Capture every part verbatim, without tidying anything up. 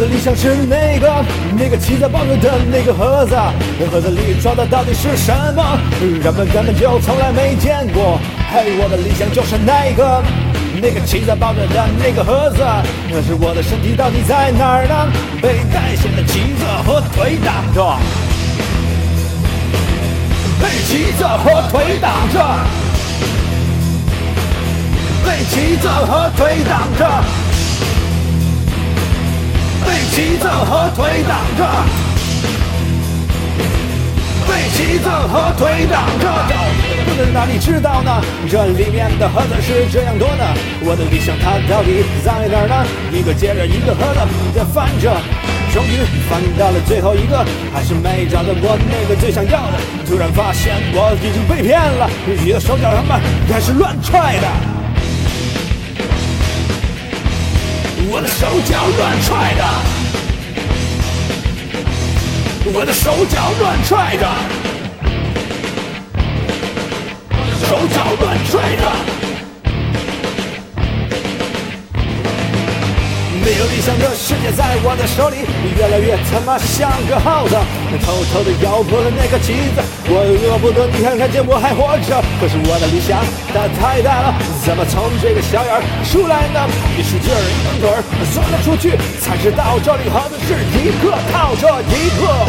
的理想是那个那个七彩宝石的那个盒子，盒子里装的到底是什么？人们根本就从来没见过。嘿，我的理想就是那个那个七彩宝石的那个盒子，可是我的身体到底在哪儿呢？被代谢的旗子和腿挡着，被旗子和腿挡着，被旗子和腿挡着，被旗子和腿挡着，被旗子和腿挡着。不知哪里知道呢？这里面的盒子是这样多呢。我的理想它到底在哪儿呢？一个接着一个盒子在翻着，终于翻到了最后一个，还是没找到我那个最想要的。突然发现我已经被骗了，你的手脚他妈开始乱踹的。我的手脚乱踹的，我的手脚乱踹的，手脚乱踹的。没有理想的世界在我的手里，越来越他妈像个耗子，偷偷的咬破了那个旗子。我饿不得你看看见我还活着，可是我的理想它太大了，怎么从这个小眼儿出来呢？一使劲儿一蹬腿儿钻了出去，才知道这里好的是一个套着一个。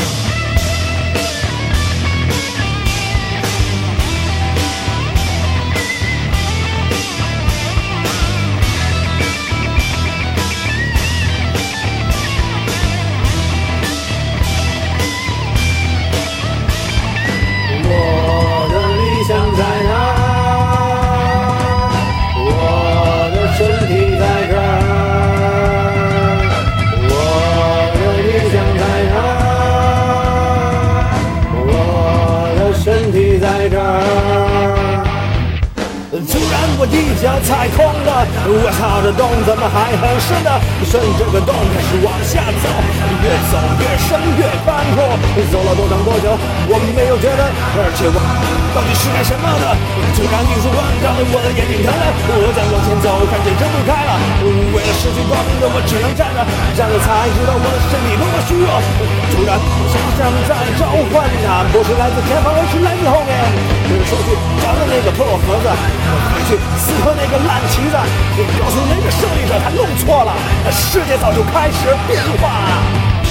突然我一脚踩空了，我操，这洞怎么还很深呢？顺着个洞开始往下走，越走越深越翻坡，走了多长多久我没有觉得，而且我到底是干什么的？突然一束光照得我的眼睛疼了，我再往前走看见睁不开了，为了失去光明的我只能站着，站着才知道我的身体多么虚弱。突然想象在召唤啊，不是来自前方而是来自后面，说去找到那个破盒子，回去撕破那个烂旗子，告诉那个胜利者他弄错了，世界早就开始变化。